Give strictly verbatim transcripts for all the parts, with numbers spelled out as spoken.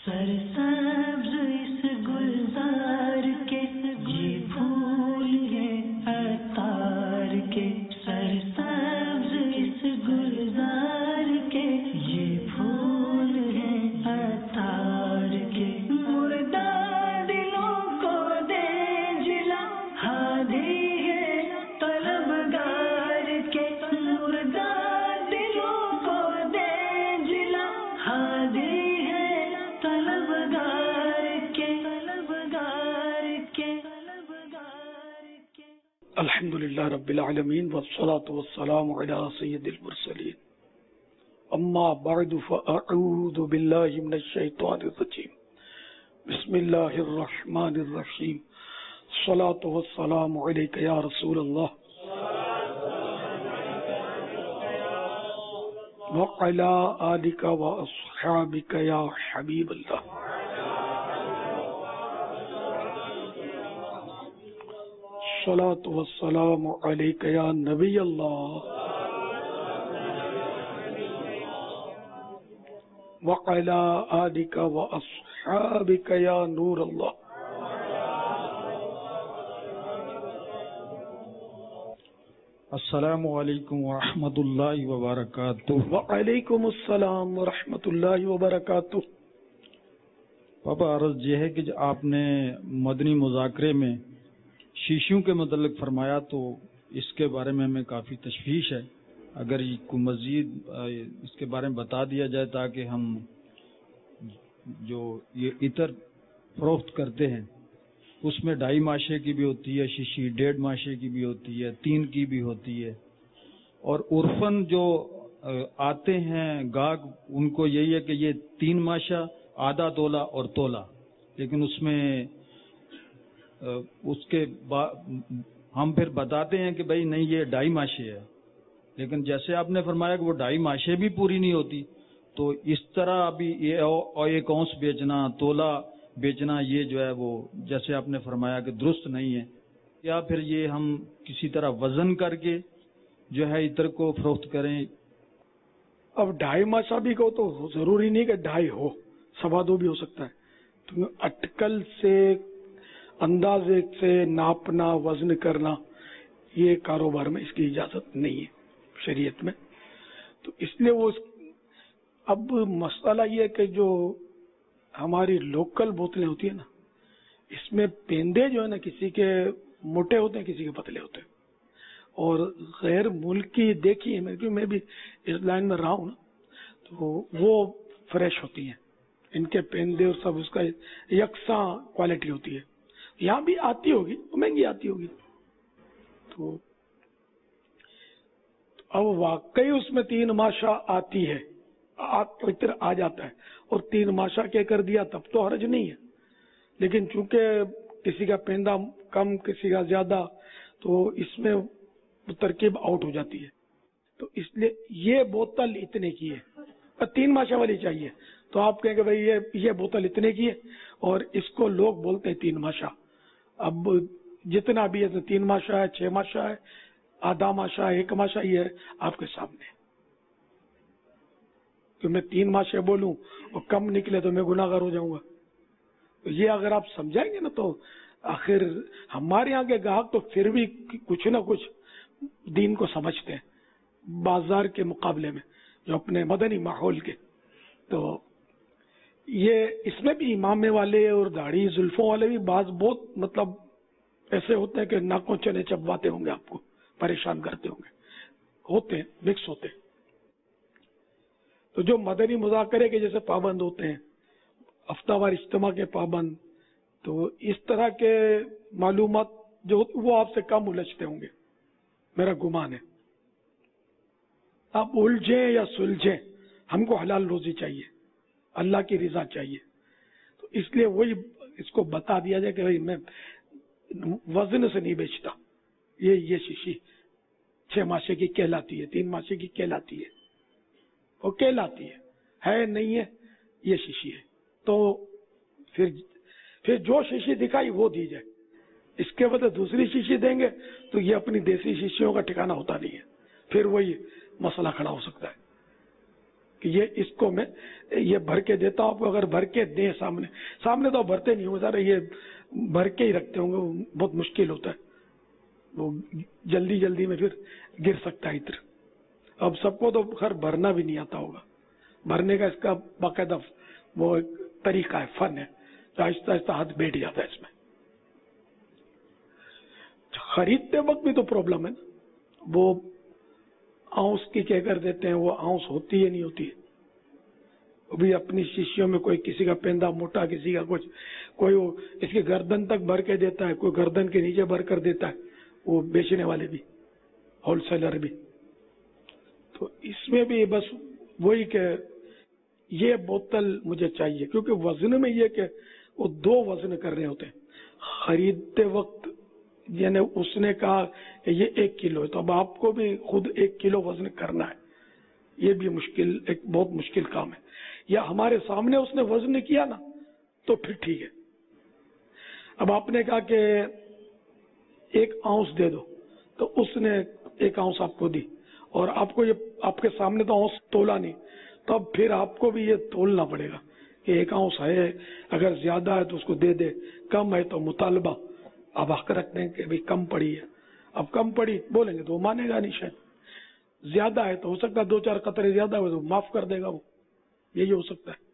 سرسبز اس گلزار کے یہ پھول ہیں عطار کے، سرسبز اس گلزار کے یہ پھول ہیں عطار کے، مردہ دلوں کو دے جلا ہادی ہے طلبگار کے، مردہ دلوں کو دے جلا ہادی الحمد للہ رب العالمین والصلاة والسلام علی سید المرسلین، اما بعد فاعوذ باللہ من الشیطان الرجیم، بسم اللہ الرحمن الرحیم، الصلاة والسلام علیک یا رسول اللہ وعلی آلک واصحابک یا حبیب اللہ۔ الصلاة والسلام علیک یا نبی اللہ وعلی آلک واصحابک یا نور اللہ۔ السلام علیکم ورحمۃ اللہ وبرکاتہ۔ وعلیکم السلام ورحمۃ اللہ وبرکاتہ۔ بابا عرض یہ ہے کہ جو آپ نے مدنی مذاکرے میں شیشیوں کے متعلق فرمایا تو اس کے بارے میں ہمیں کافی تشویش ہے، اگر کوئی مزید اس کے بارے میں بتا دیا جائے تاکہ ہم جو یہ عطر فروخت کرتے ہیں اس میں ڈھائی ماشے کی بھی ہوتی ہے شیشی، ڈیڑھ ماشے کی بھی ہوتی ہے، تین کی بھی ہوتی ہے، اور عرفاً جو آتے ہیں گاہک ان کو یہی ہے کہ یہ تین ماشا، آدھا تولا اور تولا، لیکن اس میں اس کے ہم پھر بتاتے ہیں کہ بھائی نہیں یہ ڈھائی ماشے ہے، لیکن جیسے آپ نے فرمایا کہ وہ ڈھائی ماشے بھی پوری نہیں ہوتی، تو اس طرح ابھی یہ ایک اونس بیچنا، تولا بیچنا، یہ جو ہے وہ جیسے آپ نے فرمایا کہ درست نہیں ہے، یا پھر یہ ہم کسی طرح وزن کر کے جو ہے عطر کو فروخت کریں؟ اب ڈھائی ماشا بھی کو تو ضروری نہیں کہ ڈھائی ہو، سوا دو بھی ہو سکتا ہے، تو اٹکل سے اندازے سے ناپنا، وزن کرنا، یہ کاروبار میں اس کی اجازت نہیں ہے شریعت میں۔ تو اس لیے وہ اب مسئلہ یہ ہے کہ جو ہماری لوکل بوتلیں ہوتی ہیں نا، اس میں پیندے جو ہے نا کسی کے موٹے ہوتے ہیں، کسی کے پتلے ہوتے ہیں، اور غیر ملکی دیکھی ہے میں، کیونکہ میں بھی اس لائن میں رہا ہوں نا، تو وہ فریش ہوتی ہیں، ان کے پیندے اور سب اس کا یکساں کوالٹی ہوتی ہے، یہاں بھی آتی ہوگی تو مہنگی آتی ہوگی۔ تو اب واقعی اس میں تین ماشا آتی ہے، عطر آ جاتا ہے، اور تین ماشا کے کر دیا تب تو حرج نہیں ہے، لیکن چونکہ کسی کا پیندا کم کسی کا زیادہ، تو اس میں ترکیب آؤٹ ہو جاتی ہے، تو اس لیے یہ بوتل اتنے کی ہے، تین ماشا والی چاہیے تو آپ کہیں گے بھائی یہ یہ بوتل اتنے کی ہے، اور اس کو لوگ بولتے ہیں تین ماشا۔ اب جتنا بھی ہے تین ماشا ہے، چھ ماشا ہے، آدھا ماشا ہے، ایک ماشا ہی ہے آپ کے سامنے، کہ میں تین ماشے بولوں اور کم نکلے تو میں گناہگار ہو جاؤں گا۔ تو یہ اگر آپ سمجھائیں گے نا تو آخر ہمارے یہاں کے گاہک تو پھر بھی کچھ نہ کچھ دین کو سمجھتے ہیں بازار کے مقابلے میں، جو اپنے مدنی ماحول کے۔ تو یہ اس میں بھی امامے والے اور داڑھی زلفوں والے بھی بعض بہت مطلب ایسے ہوتے ہیں کہ ناکوں چنے چبواتے ہوں گے، آپ کو پریشان کرتے ہوں گے، ہوتے ہیں، مکس ہوتے ہیں۔ تو جو مدنی مذاکرے کے جیسے پابند ہوتے ہیں، ہفتہ وار اجتماع کے پابند، تو اس طرح کے معلومات جو وہ آپ سے کم الجھتے ہوں گے، میرا گمان ہے۔ آپ الجھیں یا سلجھیں، ہم کو حلال روزی چاہیے، اللہ کی رضا چاہیے، تو اس لیے وہی اس کو بتا دیا جائے کہ بھائی میں وزن سے نہیں بیچتا، یہ یہ شیشی چھ ماشے کی کہلاتی ہے، تین ماشے کی کہلاتی ہے، وہ کہلاتی ہے ہے نہیں ہے یہ شیشی ہے، تو پھر پھر جو شیشی دکھائی وہ دی جائے، اس کے بدلے دوسری شیشی دیں گے تو یہ اپنی دیسی شیشیوں کا ٹھکانہ ہوتا نہیں ہے، پھر وہی مسئلہ کھڑا ہو سکتا ہے۔ کہ یہ اس کو میں یہ بھر کے دیتا ہوں آپ کو. اگر بھر کے دیں سامنے سامنے تو بھرتے نہیں ہوں گے سر, یہ بھر کے ہی رکھتے ہوں گے, بہت مشکل ہوتا ہے, وہ جلدی جلدی میں پھر گر سکتا ہے ادھر. اب سب کو تو خیر بھرنا بھی نہیں آتا ہوگا, بھرنے کا اس کا باقاعدہ وہ ایک طریقہ ہے, فن ہے, تو آہستہ آہستہ ہاتھ بیٹھ جاتا ہے اس میں. خریدتے وقت بھی تو پرابلم ہے نا, وہ آؤنس کی کہہ کر دیتے ہیں, وہ آؤنس ہوتی ہے نہیں ہوتی ہے. وہ بھی اپنی شیشیوں میں کوئی کسی کا پیندا موٹا, کسی کا کچھ, کوئی وہ اس کے گردن تک بھر کے دیتا ہے, کوئی گردن کے نیچے بھر کر دیتا ہے, وہ بیچنے والے بھی, ہول سیلر بھی. تو اس میں بھی بس وہی کہ یہ بوتل مجھے چاہیے, کیونکہ وزن میں یہ کہ وہ دو وزن کر رہے ہوتے ہیں. خریدتے وقت یعنی اس نے کہا کہ یہ ایک کلو ہے, تو اب آپ کو بھی خود ایک کلو وزن کرنا ہے. یہ بھی مشکل, ایک بہت مشکل کام ہے. یا ہمارے سامنے اس نے وزن کیا نا تو پھر ٹھیک ہے. اب آپ نے کہا کہ ایک آؤنس دے دو, تو اس نے ایک آؤنس آپ کو دی, اور آپ کو یہ آپ کے سامنے تو آؤنس تولا نہیں, تو اب پھر آپ کو بھی یہ تولنا پڑے گا کہ ایک آؤنس ہے, اگر زیادہ ہے تو اس کو دے دے, کم ہے تو مطالبہ اب حق رکھتے ہیں کہ بھائی کم پڑی ہے. اب کم پڑی بولیں گے تو وہ مانے گا نہیں شاید, زیادہ ہے تو ہو سکتا ہے دو چار قطرے زیادہ ہوئے تو معاف کر دے گا, وہ یہی ہو سکتا ہے.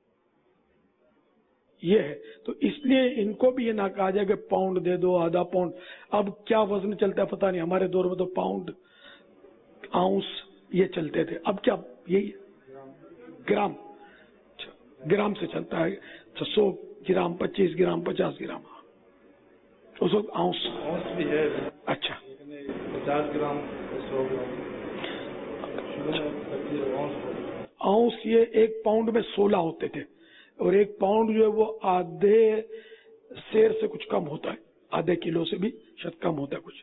یہ ہے تو اس لیے ان کو بھی یہ نہ کہا جائے کہ پاؤنڈ دے دو, آدھا پاؤنڈ. اب کیا وزن چلتا ہے پتہ نہیں, ہمارے دور میں تو پاؤنڈ آؤنس یہ چلتے تھے, اب کیا یہی گرام گرام سے چلتا ہے, سو گرام, پچیس گرام, پچاس گرام, اس وقت آؤنس بھی ہے. اچھا پچاس گرام, سو گرام آؤنس. یہ ایک پاؤنڈ میں سولہ ہوتے تھے, اور ایک پاؤنڈ جو ہے وہ آدھے سیر سے کچھ کم ہوتا ہے, آدھے کلو سے بھی شاید کم ہوتا ہے کچھ.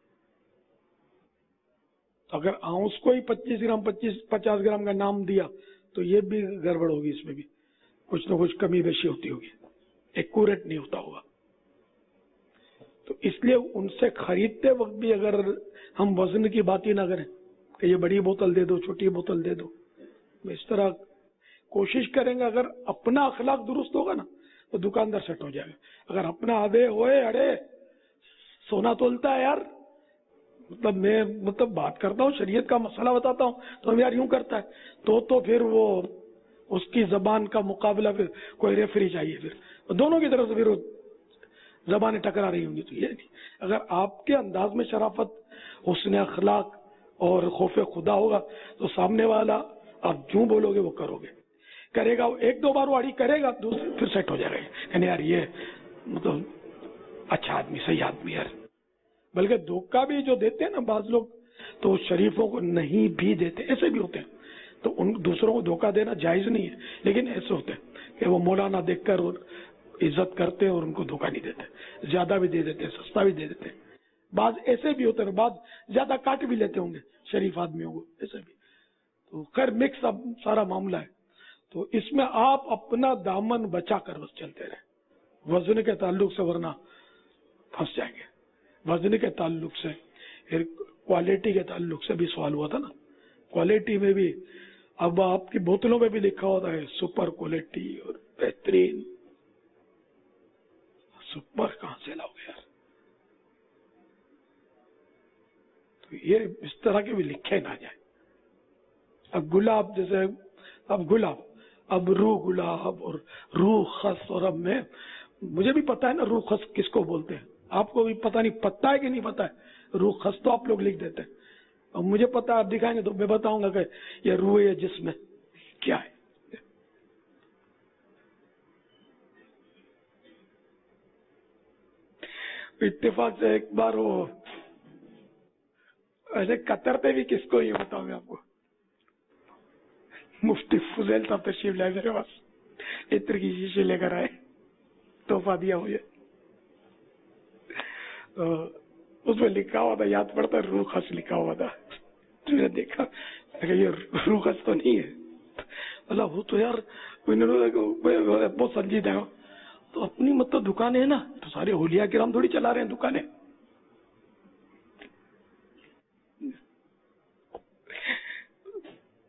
اگر آؤنس کو ہی پچیس گرام پچیس پچاس گرام کا نام دیا تو یہ بھی گڑبڑ ہوگی, اس میں بھی کچھ نہ کچھ کمی بیشی ہوتی ہوگی, ایکوریٹ نہیں ہوتا ہوگا. تو اس لیے ان سے خریدتے وقت بھی اگر ہم وزن کی بات ہی نہ کریں کہ یہ بڑی بوتل دے دو, چھوٹی بوتل دے دو, اس طرح کوشش کریں گے. اگر اپنا اخلاق درست ہوگا نا تو دکاندار سیٹ ہو جائے گا. اگر اپنا آدھے ہوئے اڑے سونا تولتا ہے یار, مطلب میں مطلب بات کرتا ہوں, شریعت کا مسئلہ بتاتا ہوں تو ہم یار یوں کرتا ہے, تو تو پھر وہ اس کی زبان کا مقابلہ, پھر کوئی ریفری چاہیے, پھر دونوں کی طرف سے پھر زبانیں ٹکرا رہی ہوں گی. تو یہ نہیں, اگر آپ کے انداز میں شرافت, حسن اخلاق اور خوف خدا ہوگا تو سامنے والا آپ جو بولو گے وہ کرو گے, کرے گا. ایک دو بار وہ اڑی کرے گا, دوسرے پھر سیٹ ہو جائے گا کہ یار یہ مطلب اچھا آدمی, صحیح آدمی یار. بلکہ دھوکہ بھی جو دیتے ہیں نا بعض لوگ, تو شریفوں کو نہیں بھی دیتے, ایسے بھی ہوتے ہیں. تو ان دوسروں کو دھوکہ دینا جائز نہیں ہے, لیکن ایسے ہوتے ہیں کہ وہ مولانا دیکھ کر اور عزت کرتے ہیں اور ان کو دھوکہ نہیں دیتے, زیادہ بھی دے دیتے, سستا بھی دے دیتے. بعض ایسے بھی ہوتے ہیں, بعض زیادہ کاٹ بھی لیتے ہوں گے شریف آدمیوں کو, ایسے بھی. تو خیر مکس اب سارا معاملہ ہے. تو اس میں آپ اپنا دامن بچا کر بس چلتے رہے, وزن کے تعلق سے, ورنہ پھنس جائیں گے. وزن کے تعلق سے, پھر کوالٹی کے تعلق سے بھی سوال ہوا تھا نا. کوالٹی میں بھی اب آپ کی بوتلوں میں بھی لکھا ہوتا ہے سپر کوالٹی اور بہترین. سپر کہاں سے لاؤ گے یار؟ تو یہ اس طرح کے بھی لکھے نہ جائے. اب گلاب جیسے, اب گلاب, اب روح گلاب اور روح خس, اور اب میں مجھے بھی پتا ہے نا روح خس کس کو بولتے ہیں, آپ کو بھی پتا نہیں پتا ہے کہ نہیں پتا ہے. روح خس تو آپ لوگ لکھ دیتے ہیں, اور مجھے پتا ہے آپ دکھائیں گے تو میں بتاؤں گا کہ یہ روح ہے جس میں کیا ہے. اتفاق سے ایک بار وہ ایسے قطر پہ بھی کس کو یہ بتاؤں گا آپ کو, مفتی فضیل صاحب تشریف لائے میرے پاس, عطر کی شیشے لے کر آئے, تحفہ دیا مجھے. اس میں لکھا ہوا تھا, یاد پڑتا ہے, روح خس لکھا ہوا تھا. میں نے دیکھا یہ روح خس تو نہیں ہے. اللہ وہ تو یار بہت سنجیدہ ہے, تو اپنی مطلب دکانیں ہیں نا, تو سارے اولیاء کرام تھوڑی چلا رہے ہیں دکانیں.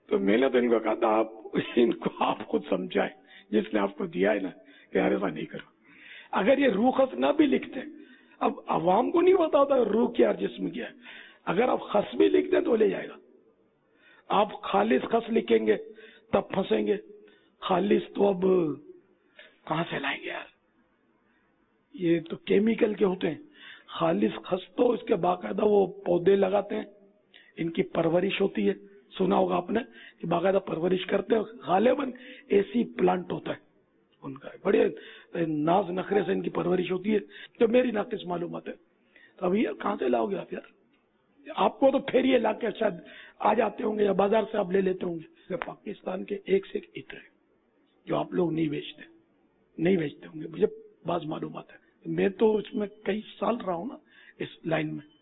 تو میں نے تو ان کو کہا تھا آپ ان کو آپ خود سمجھائیں جس نے آپ کو دیا ہے نا کہ یار ایسا نہیں کرو. اگر یہ روح خس نہ بھی لکھتے, اب عوام کو نہیں پتا ہوتا روح کیا جسم کیا ہے, اگر آپ خس بھی لکھ دیں تو لے جائے گا. آپ خالص خس لکھیں گے تب پھنسیں گے, خالص تو اب کہاں سے لائیں گے یار, یہ تو کیمیکل کے ہوتے ہیں. خالص خس تو اس کے باقاعدہ وہ پودے لگاتے ہیں, ان کی پرورش ہوتی ہے, سنا ہوگا آپ نے کہ باقاعدہ پرورش کرتے ہیں, غالباً ایسی پلانٹ ہوتا ہے ان کا, بڑے ناز نخرے سے ان کی پرورش ہوتی ہے, جو میری ناقص معلومات ہے. تو اب یہ کہاں سے لاؤ گے آپ یار, آپ کو تو پھر یہ لا کے شاید آ جاتے ہوں گے یا بازار سے آپ لے لیتے ہوں گے. پاکستان کے ایک سے ایک عطر ہے جو آپ لوگ نہیں بیچتے نہیں بیچتے ہوں گے, مجھے بعض معلومات ہے, میں تو اس میں کئی سال رہا ہوں نا اس لائن میں.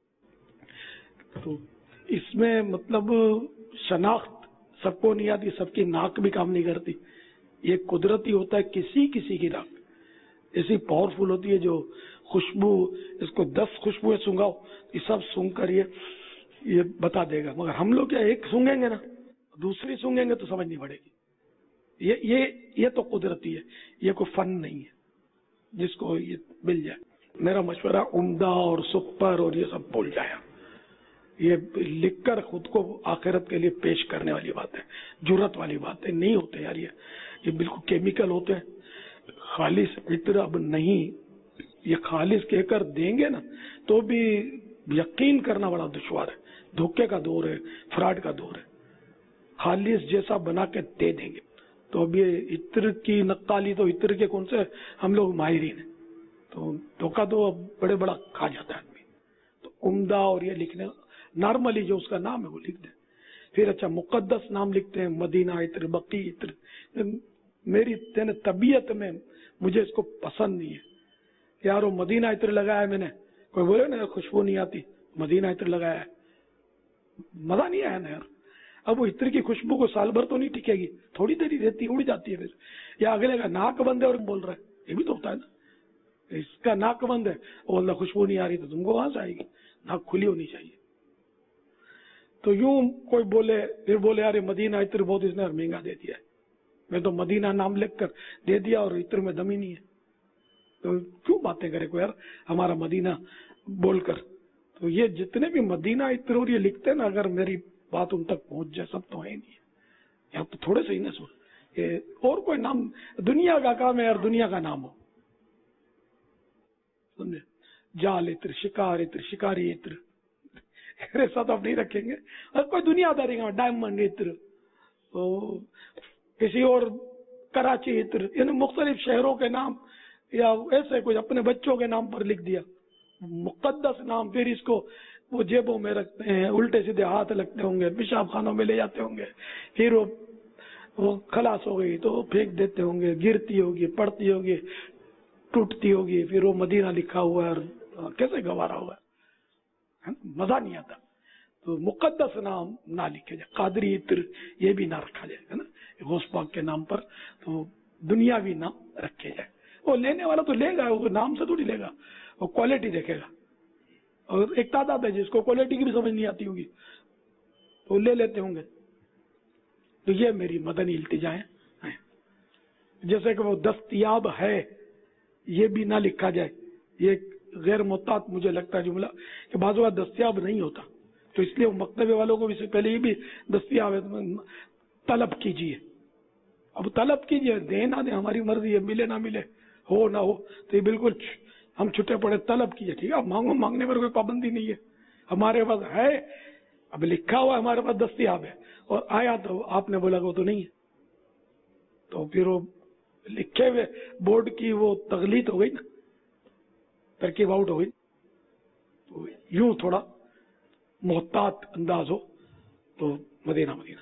تو اس میں مطلب شناخت سب کو نہیں آتی, سب کی ناک بھی کام نہیں کرتی. یہ قدرتی ہوتا ہے, کسی کسی کی ناک ایسی پاورفل ہوتی ہے جو خوشبو, اس کو دس خوشبوئیں سونگاؤ یہ سب سونگ کر یہ یہ بتا دے گا. مگر ہم لوگ کیا ایک سونگیں گے نا, دوسری سونگیں گے تو سمجھ نہیں پڑے گی. یہ یہ یہ تو قدرتی ہے, یہ کوئی فن نہیں ہے جس کو یہ مل جائے. میرا مشورہ عمدہ اور سپر اور یہ سب بھول جائے. یہ لکھ کر خود کو آخرت کے لیے پیش کرنے والی بات ہے, جرت والی بات ہے. نہیں ہوتے یار, یہ یہ بالکل کیمیکل ہوتے ہیں. خالص عطر اب نہیں, یہ خالص کہہ کر دیں گے نا تو بھی یقین کرنا بڑا دشوار ہے. دھوکے کا دور ہے, فراڈ کا دور ہے. خالص جیسا بنا کے دے دیں گے. تو اب یہ عطر کی نقالی تو عطر کے کون سے ہم لوگ ماہرین ہیں, تو دھوکہ تو اب بڑے بڑا کھا جاتا ہے آدمی. تو عمدہ اور یہ لکھنے نارملی جو اس کا نام ہے وہ لکھ دیں. پھر اچھا مقدس نام لکھتے ہیں, مدینہ عطر, بقی عطر. میری طبیعت میں مجھے اس کو پسند نہیں ہے کہ یار وہ مدینہ عطر لگایا ہے میں نے, کوئی بولے نا خوشبو نہیں آتی, مدینہ عطر لگایا ہے, مزہ نہیں آیا نا یار. اب وہ عطر کی خوشبو کو سال بھر تو نہیں ٹکے گی, تھوڑی دیر ہی رہتی, اڑ جاتی ہے. پھر یا اگلے کا ناک بند ہے اور بول رہا ہے, یہ بھی تو ہوتا ہے نا, اس کا ناک بند ہے وہ اللہ خوشبو نہیں آ رہی تو تم کو وہاں سے آئے گی, ناک کھلی ہونی چاہیے. تو یوں کوئی بولے پھر بولے یار مدینہ عطر بہت اس نے مہنگا دے دیا ہے, میں تو مدینہ نام لکھ کر دے دیا اور عطر میں دم ہی نہیں ہے. تو کیوں باتیں کرے کوئی یار ہمارا مدینہ بول کر. تو یہ جتنے بھی مدینہ عطر اور یہ لکھتے ہیں نا, اگر میری بات ان تک پہنچ جائے, سب تو ہے ہی نہیں, یا تو تھوڑے سے ہی نہ سو. اور کوئی نام دنیا کا کام ہے یار, دنیا کا نام ہو, سمجھے, جال عطر, شکار عطر, شکاری عطر, ایسا تو آپ نہیں رکھیں گے. اور کوئی دنیا داری کا ڈائمنڈ عطر, کسی اور کراچی عطر, یعنی مختلف شہروں کے نام یا ایسے کچھ اپنے بچوں کے نام پر لکھ دیا مقدس نام. پھر اس کو وہ جیبوں میں رکھتے ہیں, الٹے سیدھے ہاتھ لگتے ہوں گے, پیشاب خانوں میں لے جاتے ہوں گے, پھر وہ وہ خلاص ہو گئی تو پھینک دیتے ہوں گے, گرتی ہوگی, پڑتی ہوگی, ٹوٹتی ہوگی, پھر وہ مدینہ لکھا ہوا ہے, کیسے گوارا ہوا ہے, مزہ نہیں آتا. تو مقدس نام نہ لکھے جائے. قادری عطر یہ بھی نہ رکھا جائے ہے نا غوث پاک کے نام پر. تو دنیاوی نام رکھے جائے. وہ لینے والا تو لے گا, وہ نام سے تھوڑی لے گا, وہ کوالٹی دیکھے گا. اور ایک تعداد ہے جس کو کوالٹی کی بھی سمجھ نہیں آتی ہوگی تو لے لیتے ہوں گے. تو یہ میری مدنی التجائیں ہیں. جیسے کہ وہ دستیاب ہے یہ بھی نہ لکھا جائے. یہ غیر محتاط مجھے لگتا ہے جملہ کہ بعض اوقات دستیاب نہیں ہوتا, تو اس لیے وہ مکتبے والوں کو بھی سے پہلے یہ بھی دستیاب ہے, طلب کیجیے. اب طلب کیجیے, دے نہ دیں ہماری مرضی ہے, ملے نہ ملے, ہو نہ ہو, تو یہ بالکل ہم چھٹے پڑے. طلب کیجیے, ٹھیک ہے, مانگو, مانگنے پر کوئی پابندی نہیں ہے, ہمارے پاس ہے, اب لکھا ہوا ہمارے پاس دستیاب ہے, اور آیا تو آپ نے بولا کہ وہ تو نہیں ہے, تو پھر وہ لکھے ہوئے بورڈ کی وہ تغلیط ہو گئی نا, ترکیب آؤٹ ہو گئی. تو یوں تھوڑا محتاط انداز ہو تو مدینہ مدینہ.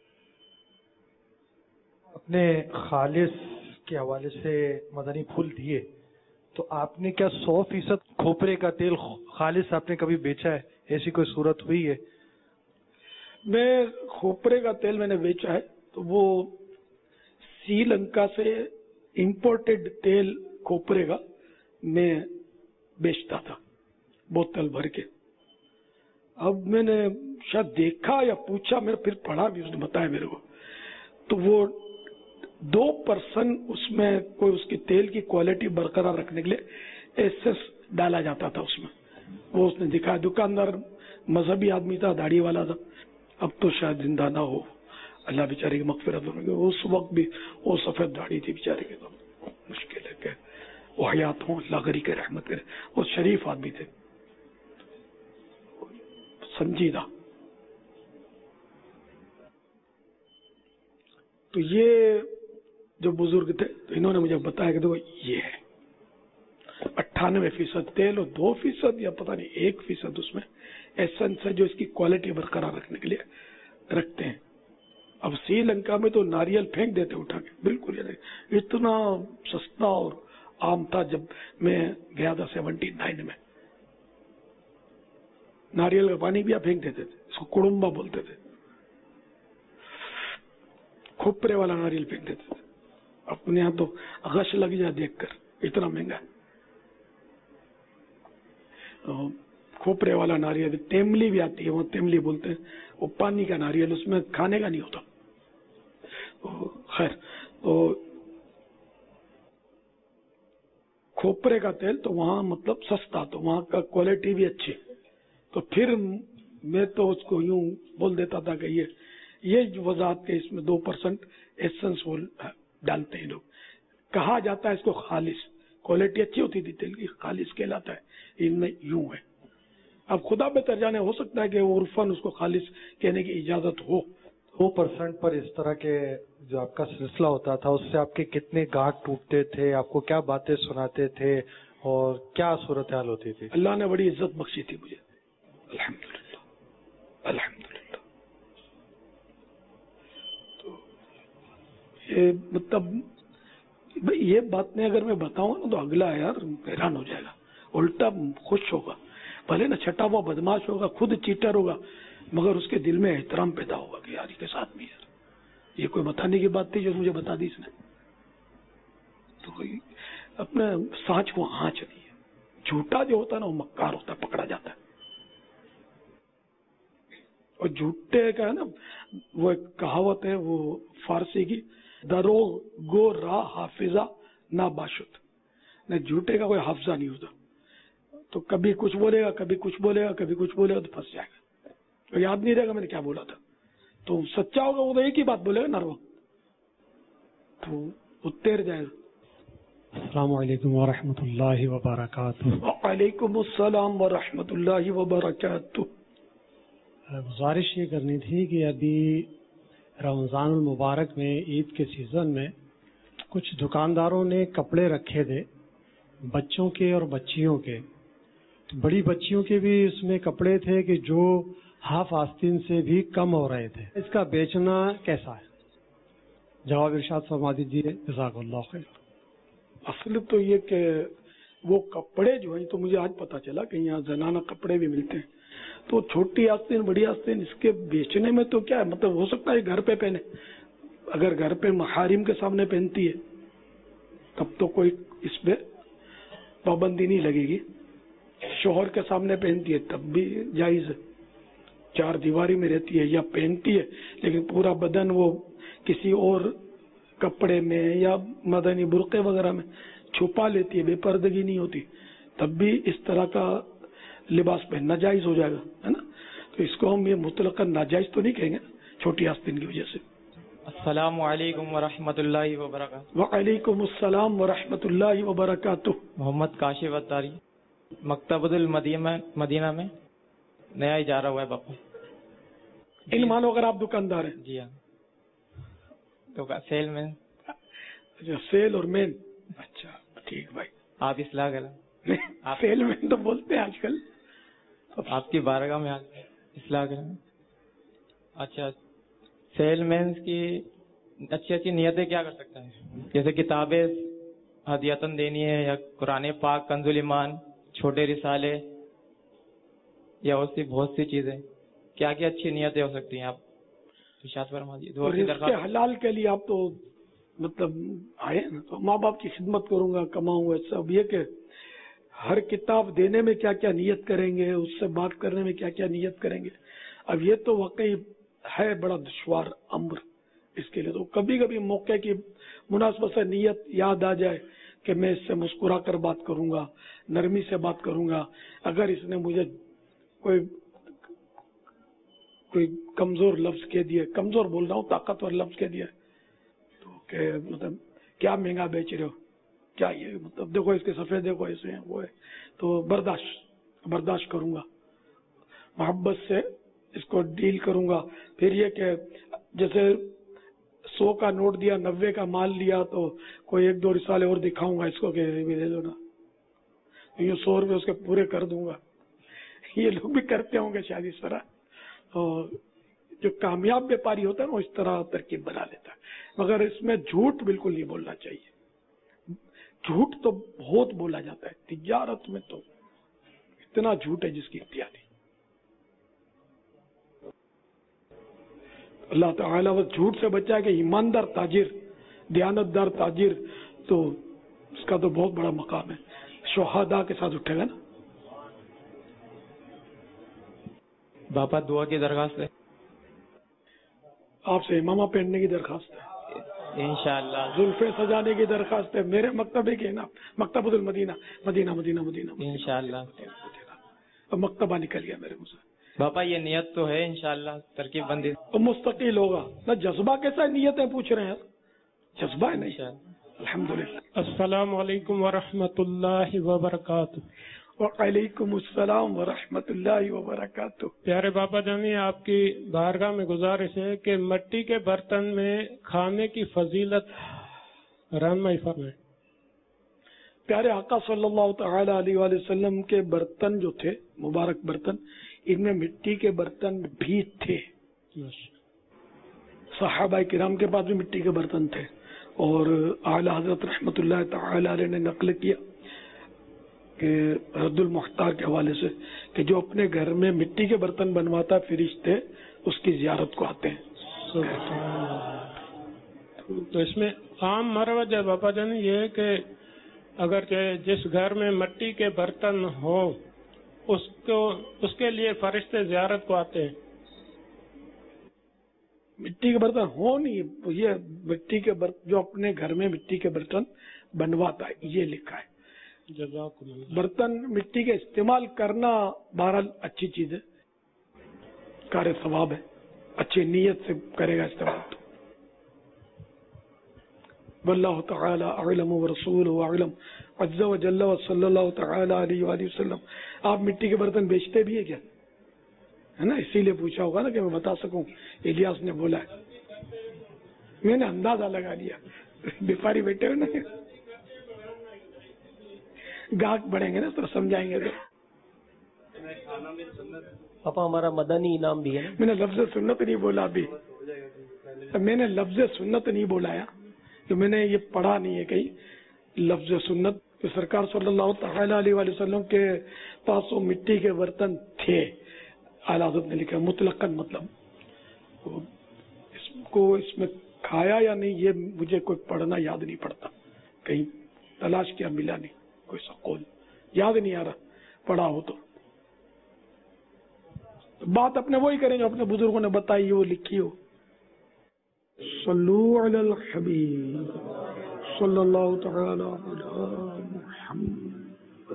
اپنے خالص کے حوالے سے مدنی پھول دیے, تو آپ نے کیا سو فیصد کھوپرے کا تیل خالص آپ نے کبھی بیچا ہے؟ ایسی کوئی صورت ہوئی ہے؟ میں کھوپرے کا تیل میں نے بیچا ہے, تو وہ سری لنکا سے امپورٹڈ تیل کھوپرے کا میں بیچتا تھا بوتل بھر کے. اب میں نے شاید دیکھا یا پوچھا، میں نے پھر پڑھا بھی، اس نے بتایا میرے کو، تو وہ دو پرسنٹ اس میں کوئی اس کی تیل کی کوالٹی برقرار رکھنے کے لیے ایسس ڈالا جاتا تھا اس میں. وہ اس نے دکھایا. دکاندار مذہبی آدمی تھا، داڑھی والا تھا، اب تو شاید زندہ نہ ہو، اللہ بیچارے کی مغفرت ہو. اس وقت بھی وہ سفید داڑھی تھی بیچارے کے، تو مشکل ہے کہ وہ حیات ہوں، اللہ غری کے رحمت کرے. وہ شریف آدمی تھے، سنجیدہ. تو یہ جو بزرگ تھے تو انہوں نے مجھے بتایا کہ دیکھو یہ ہے اٹھانوے فیصد تیل اور دو فیصد یا پتہ نہیں ایک فیصد اس میں ایسنس ہے جو اس کی کوالٹی برقرار رکھنے کے لیے رکھتے ہیں. اب سری لنکا میں تو ناریل پھینک دیتے اٹھا کے، بالکل یہ اتنا سستا اور عام تھا. جب میں گیا تھا سیونٹی نائن میں، ناریل کا پانی بھی آپ پھینک دیتے تھے، اس کو کڑمبا بولتے تھے، کھوپرے والا ناریل پھینک دیتے تھے. اپنے یہاں تو غش لگ جائے دیکھ کر، اتنا مہنگا ہے. کھوپرے والا ناریل، تیملی بھی آتی ہے، وہ تیملی بولتے ہیں، وہ پانی کا ناریل، اس میں کھانے کا نہیں ہوتا. خیر، تو کھوپرے کا تیل تو وہاں مطلب سستا، تو وہاں کا کوالٹی بھی اچھی. تو پھر میں تو اس کو یوں بول دیتا تھا کہ یہ یہ وضاحت کے اس میں دو پرسنٹ ایسنس ڈالتے ہیں لوگ. کہا جاتا ہے اس کو خالص، کوالٹی اچھی ہوتی تھی تیل کی، خالص کہلاتا ہے. ان میں یوں ہے. اب خدا بہتر جانے، ہو سکتا ہے کہ عرفاً اس کو خالص کہنے کی اجازت ہو. دو پرسنٹ پر اس طرح کے جو آپ کا سلسلہ ہوتا تھا، اس سے آپ کے کتنے گاہک ٹوٹتے تھے، آپ کو کیا باتیں سناتے تھے اور کیا صورتحال ہوتی تھی؟ اللہ نے بڑی عزت بخشی تھی مجھے، الحمدللہ الحمدللہ. تو یہ مطلب یہ بات میں اگر میں بتاؤں نا تو اگلا یار حیران ہو جائے گا، الٹا خوش ہوگا. بھلے نا چھٹا ہوا بدماش ہوگا، خود چیٹر ہوگا، مگر اس کے دل میں احترام پیدا ہوگا کہ یار کے ساتھ بھی یار یہ کوئی بتانے کی بات تھی جو مجھے بتا دی اس نے. تو اپنے سانچ کو آنچ نہیں ہے. جھوٹا جو ہوتا ہے نا وہ مکار ہوتا ہے، پکڑا جاتا ہے. اور جھوٹے کا ہے نا وہ ایک کہاوت ہے، وہ فارسی کی، دروغ گو راہ حافظہ نہ باشد. نہ جھوٹے کا کوئی حافظہ نہیں ہوتا. تو کبھی کچھ بولے گا، کبھی کچھ بولے گا، کبھی کچھ بولے گا، تو پھنس جائے گا، تو یاد نہیں رہے گا میں نے کیا بولا تھا. تو سچا ہوگا وہ تو ایک ہی بات بولے گا نروا، تو وہ تیر جائے گا. السلام علیکم ورحمۃ اللہ وبرکاتہ. وعلیکم السلام ورحمۃ اللہ وبرکاتہ. گزارش یہ کرنی تھی کہ ابھی رمضان المبارک میں عید کے سیزن میں کچھ دکانداروں نے کپڑے رکھے تھے بچوں کے اور بچیوں کے. بڑی بچیوں کے بھی اس میں کپڑے تھے کہ جو ہاف آستین سے بھی کم ہو رہے تھے. اس کا بیچنا کیسا ہے؟ جواب ارشاد فرما دیجیے، جزاک اللہ خیر. اصل تو یہ کہ وہ کپڑے جو ہیں، تو مجھے آج پتا چلا کہ یہاں زنانہ کپڑے بھی ملتے ہیں. تو چھوٹی آستین بڑی آستین اس کے بیچنے میں تو کیا ہے، مطلب ہو سکتا ہے گھر پہ پہنے. اگر گھر پہ محارم کے سامنے پہنتی ہے تب تو کوئی اس پہ پابندی نہیں لگے گی. شوہر کے سامنے پہنتی ہے تب بھی جائز ہے. چار دیواری میں رہتی ہے یا پہنتی ہے لیکن پورا بدن وہ کسی اور کپڑے میں یا مدنی برقعے وغیرہ میں چھپا لیتی ہے، بے پردگی نہیں ہوتی، تب بھی اس طرح کا لباس پہننا جائز ہو جائے گا، ہے نا. تو اس کو ہم یہ مطلقاً ناجائز تو نہیں کہیں گے چھوٹی آستین کی وجہ سے. السلام علیکم ورحمۃ اللہ وبرکاتہ. وعلیکم السلام ورحمۃ اللہ وبرکاتہ. محمد کاشف اتاری، مکتبۃ المدینہ مدینہ میں نیا اجارہ ہوا ہے باپا. ان مانو اگر آپ دکاندار ہیں. جی ہاں، تو سیل مین. اچھا، سیل اور مین. اچھا ٹھیک بھائی. آپ اصلاح کریں. سیل مین تو بولتے ہیں آج کل. آپ کی بارگاہ میں اصلاح کریں. اچھا، سیل مینس کی اچھی اچھی نیتیں کیا کر سکتا ہے؟ جیسے کتابیں ہدیتاً دینی ہے، یا قرآن پاک، کنز الایمان، چھوٹے رسالے، یا اور سی بہت سی چیزیں. کیا کیا اچھی نیتیں ہو سکتی ہیں؟ آپ ارشاد فرما دیجیے. رزق حلال کے لیے آپ تو مطلب آئے نا، تو ماں باپ کی خدمت کروں گا، کماؤں گا. سب یہ کہ ہر کتاب دینے میں کیا کیا نیت کریں گے، اس سے بات کرنے میں کیا کیا نیت کریں گے. اب یہ تو واقعی ہے بڑا دشوار امر اس کے لیے. تو کبھی کبھی موقع کی مناسبت سے نیت یاد آ جائے کہ میں اس سے مسکرا کر بات کروں گا، نرمی سے بات کروں گا. اگر اس نے مجھے کوئی کوئی کمزور لفظ کہہ دیا، کمزور بول رہا ہوں، طاقتور لفظ کہہ دیا تو کہ مطلب کیا مہنگا بیچ رہے ہو، کیا یہ مطلب دیکھو اس کے سفید دیکھو ایسے ہیں وہ ہے، تو برداشت برداشت کروں گا، محبت سے اس کو ڈیل کروں گا. پھر یہ کہ جیسے سو کا نوٹ دیا، نوے کا مال لیا، تو کوئی ایک دو رسالے اور دکھاؤں گا اس کو کہ بھی دے دو نا، یہ سو روپے اس کے پورے کر دوں گا. یہ لوگ بھی کرتے ہوں گے شاید اس طرح. اور جو کامیاب بیپاری ہوتا ہے نا اس طرح ترکیب بنا لیتا ہے. مگر اس میں جھوٹ بالکل نہیں بولنا چاہیے. جھوٹ تو بہت بولا جاتا ہے تجارت میں، تو اتنا جھوٹ ہے جس کی انتہا نہیں. اللہ تعالیٰ وہ جھوٹ سے بچا کہ ایماندار تاجر، دیانتدار تاجر، تو اس کا تو بہت بڑا مقام ہے، شہداء کے ساتھ اٹھے گا نا. باپا دعا کی درخواست ہے آپ سے، امامہ پہننے کی درخواست ہے، انشاءاللہ، زلفیں سجانے کی درخواست ہے. میرے مکتبے کے نا، مکتبۃ المدینہ، مدینہ مدینہ مدینہ انشاءاللہ. اب مکتبہ نکل گیا میرے منہ سے. باپا یہ نیت تو ہے انشاءاللہ ترکیب بندی تو مستقل ہوگا نا. جذبہ کیسا ہے، نیتیں پوچھ رہے ہیں، جذبہ ہے نہیں. الحمدللہ. السلام علیکم ورحمۃ اللہ وبرکاتہ. وعلیکم السلام ورحمۃ اللہ وبرکاتہ. پیارے بابا جانی، آپ کی بارگاہ میں گزارش ہے کہ مٹی کے برتن میں کھانے کی فضیلت رہنمائی فرمائیں. پیارے آقا صلی اللہ تعالی علیہ وآلہ وسلم کے برتن جو تھے، مبارک برتن، ان میں مٹی کے برتن بھی تھے. صحابہ کرام کے پاس بھی مٹی کے برتن تھے. اور اعلی حضرت رحمۃ اللہ تعالی علیہ نے نقل کیا کہ رد المختار کے حوالے سے کہ جو اپنے گھر میں مٹی کے برتن بنواتا فرشتے اس کی زیارت کو آتے ہیں. تو اس میں عام مروج ہے بابا جان یہ ہے کہ اگر جس گھر میں مٹی کے برتن ہو اس کو اس کے لیے فرشتے زیارت کو آتے ہیں. مٹی کے برتن ہو نہیں، یہ مٹی کے برتن جو اپنے گھر میں مٹی کے برتن بنواتا ہے، یہ لکھا ہے. برتن مٹی کے استعمال کرنا بہرحال اچھی چیز ہے، کار ثواب ہے، اچھی نیت سے کرے گا استعمال تو. واللہ تعالی اعلم ورسولہ اعلم عز وجل وصلی اللہ تعالی علیہ وآلہ وسلم. آپ مٹی کے برتن بیچتے بھی ہے کیا؟ ہے نا، اسی لیے پوچھا ہوگا نا کہ میں بتا سکوں. الیاس نے بولا ہے، میں نے اندازہ لگا لیا. بیپاری بیٹھے ہو نا، گاہک بڑھیں گے نا تو سمجھائیں گے. پاپا ہمارا مدنی انعام بھی ہے. میں نے لفظ سنت نہیں بولا ابھی، میں نے لفظ سنت نہیں بولا ہے کہ میں نے یہ پڑھا نہیں ہے کہیں لفظ سنت. کہ سرکار صلی اللہ تعالی علیہ وآلہ وسلم کے پاس وہ مٹی کے برتن تھے. اعلیٰ حضرت نے لکھا مطلقاً، مطلب اس کو اس میں کھایا یا نہیں یہ مجھے کوئی پڑھنا یاد نہیں پڑتا، کہیں تلاش کیا ملا نہیں، کوئی سا قول یاد نہیں آ رہا. پڑھا ہو تو بات اپنے وہی کریں جو اپنے بزرگوں نے بتائی وہ لکھی ہو. صلو علی الحبیب صلی اللہ تعالی علی محمد.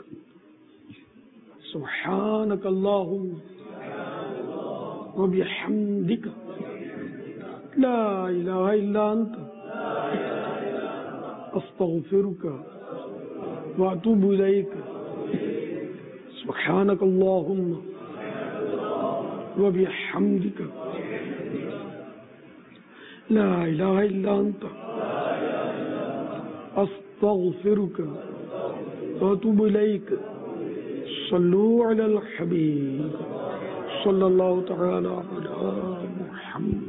سبحانک اللہم وبحمدک لا الہ الا انت استغفرک واتوب الیک. سبحانک اللہم وبحمدک لا الہ الا انت استغفرک واتوب الیک. صلو علی الحبیب صلی اللہ تعالی علی محمد.